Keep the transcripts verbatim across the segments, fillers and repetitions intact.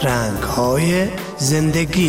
رنگ‌های زندگی.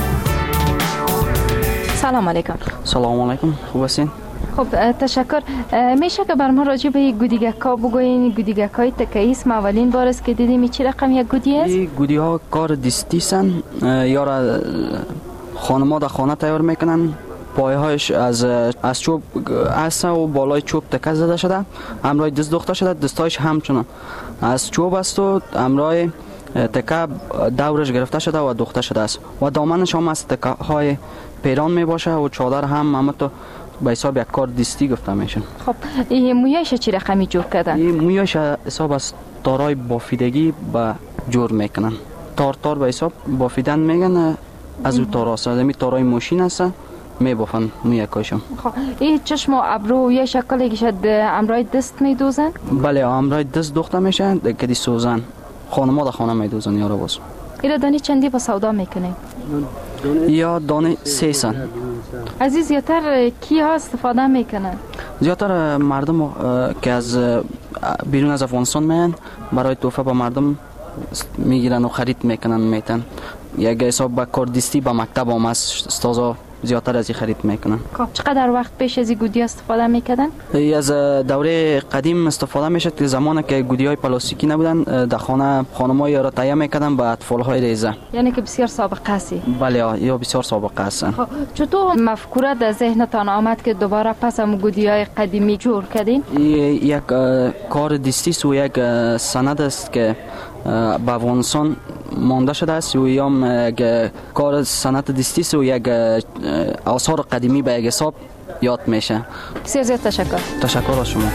سلام علیکم. سلام علیکم، خوب هستین؟ خب تشکر. میشه که بر ما راجع به گودیگک‌ها بگوین؟ گودیگک‌های تکه‌ای است. ما اولین بار است که دیدیم. چی رقم یک گودی است؟ این گودی‌ها کار دستی سن، یا را خانم‌ها در خانه تیار میکنن. پایه‌هایش از از چوب است و بالای چوب تکه زده شده، همراه دست دوخته شده. دستایش همچنان از چوب است و همراه تکه دورش گرفته شده و دوخته شده است و دامنش هم از تکه‌های پیران می باشه و چادر هم همه به حساب یک کار دستی گفته میشه. خب این مویایش چی رقمی جور کردن؟ این مویایش حساب از تارای بافیدگی به جور میکنن. تار تار به حساب بافیدن میگن. از اون تار است، می تارای ماشین است میبافن مویکاشم. خب این چشم و ابرو یه شکلی که امرای دست میدوزن؟ بله، امرای دست دوخته میشه که دی سوزن. خانم‌ها در خانه میدوزن یارو باز. اینا دانی چندی با سودا میکنه؟ یا دانه سه سن. از این زیادتر کی ها استفاده میکنن؟ زیادتر مردم که از بیرون از افغانستان میان برای تحفه به مردم میگیرن و خرید میکنن میتن. یک حساب با کار دستی با مکتب هم از استازا زیادتر از این خرید میکنن. خب چقدر وقت پیش از این گودی استفاده میکردن؟ از دوره قدیم استفاده میشد که زمانی که گودی های پلاستیکی نبودن در خانه خانم‌ها را تهیه میکردن به اطفال های ریزه. یعنی که بسیار سابقه است. بله، یا بسیار سابقه هستن. خب چطور مفکوره در ذهنتان آمد که دوباره پس هم گودی های قدیمی جور کردین؟ یک کار دستی و یک سند است که به افغانستان مانده شده است و یا یک کار سنت دستی و یک آثار قدیمی به یک حساب یاد میشه. بسیار زیاد تشکر. تشکر از شما.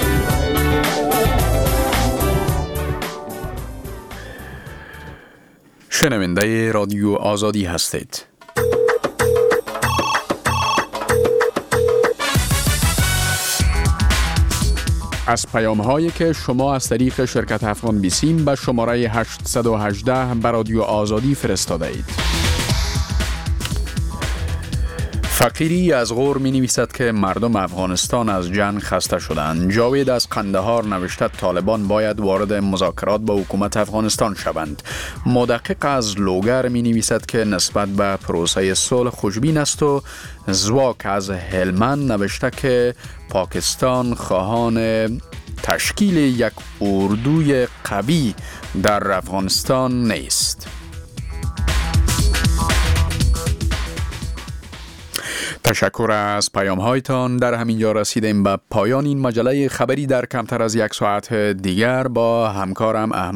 شنونده رادیو آزادی هستید. از پیام هایی که شما از طریق شرکت افغان بیسیم به شماره هشت یک هشت به رادیو آزادی فرستاده اید. فقیری از غور می نویسد که مردم افغانستان از جنگ خسته شدند. جاوید از قندهار نوشته طالبان باید وارد مذاکرات با حکومت افغانستان شوند. مدقق از لوگر می نویسد که نسبت به پروسه صلح خوشبین است و زواک از هلمند نوشته که پاکستان خواهان تشکیل یک اردوی قوی در افغانستان نیست. تشکر از پیام هایتان. در همین جا رسیدیم به پایان این مجله خبری در کمتر از یک ساعت دیگر با همکارم احمد